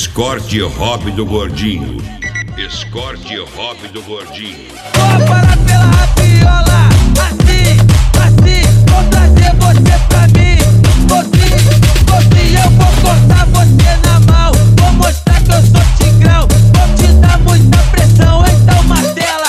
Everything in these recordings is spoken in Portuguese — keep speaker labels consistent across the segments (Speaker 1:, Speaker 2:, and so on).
Speaker 1: Escorte Hobby do Gordinho. Escorte Hobby do Gordinho.
Speaker 2: Vou parar pela rapiola, assim, vou trazer você pra mim. Você, eu vou cortar você na mão. Vou mostrar que eu sou tigrão, vou te dar muita pressão. Então martela,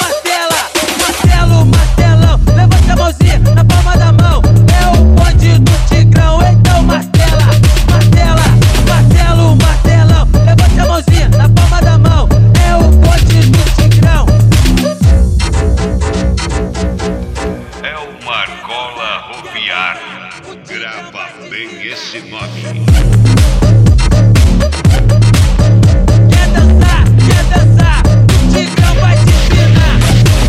Speaker 2: martelão. Levanta a mãozinha na palma da mão. É o bonde do tigrão. Então martela, martelão. Levanta a mãozinha na palma da mão. É o bonde do tigrão.
Speaker 1: É o Marcola Roviário. Grava bem esse nome.
Speaker 2: Quer dançar, o tigrão vai te ensinar.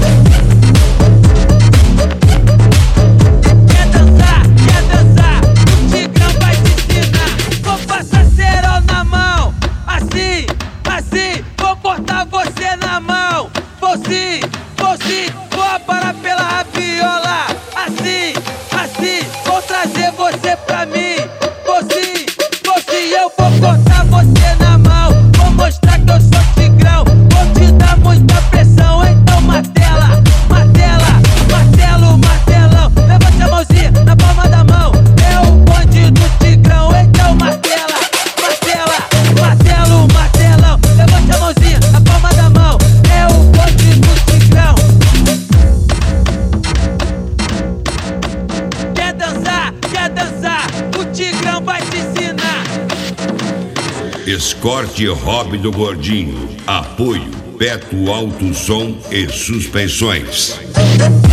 Speaker 2: Quer dançar, o tigrão vai te ensinar. Vou passar cerol na mão, assim, vou cortar você na mão. Vou sim, vou parar pela rapiola, assim, vou trazer você pra mim. Vou sim, eu vou cortar você na mão. Vou mostrar que eu sou tigrão, vou te dar muita pressão. Então martela, martelão. Levanta a mãozinha na palma da mão. É o bonde do tigrão. Então martela, martelão. Levanta a mãozinha na palma da mão. É o bonde do tigrão. Quer dançar, o tigrão vai te ensinar.
Speaker 1: Escorte Hobby do Gordinho. Apoio Beto Alto Som e Suspensões.